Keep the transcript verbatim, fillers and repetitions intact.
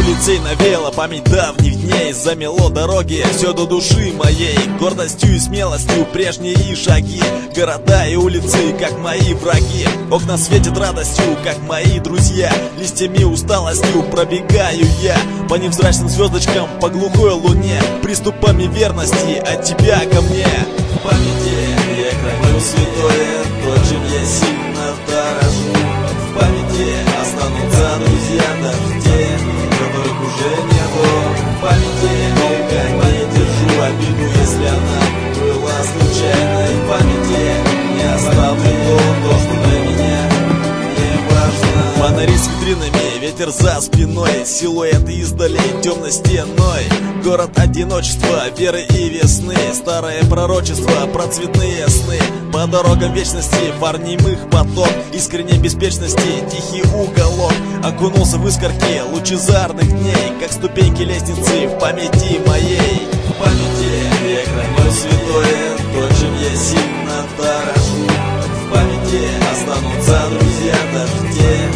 улицей навеяла память давних дней, замело дороги все до души моей. Гордостью и смелостью прежние шаги, города и улицы, как мои враги. Окна светят радостью, как мои друзья. Листьями усталостью пробегаю я по невзрачным звездочкам, по глухой луне, приступами верности от тебя ко мне. В памяти я храню святое, то, чем я сильно дорожу. В памяти останутся друзья, даже те, которых уже нету. В памяти никогда не держу обиду, если она была случайной. В памяти не оставлю то, что для меня не важно. Фонари с витринами, ветер за спиной, силуэты издали темной стеной. Город одиночества, веры и весны, старое пророчество про цветные сны. По дорогам вечности, пар немых поток, искренней беспечности, тихий уголок. Окунулся в искорки лучезарных дней, как ступеньки лестницы в памяти моей. В памяти я храню святое, то, чем я сильно дорожу. В памяти останутся друзья, даже те,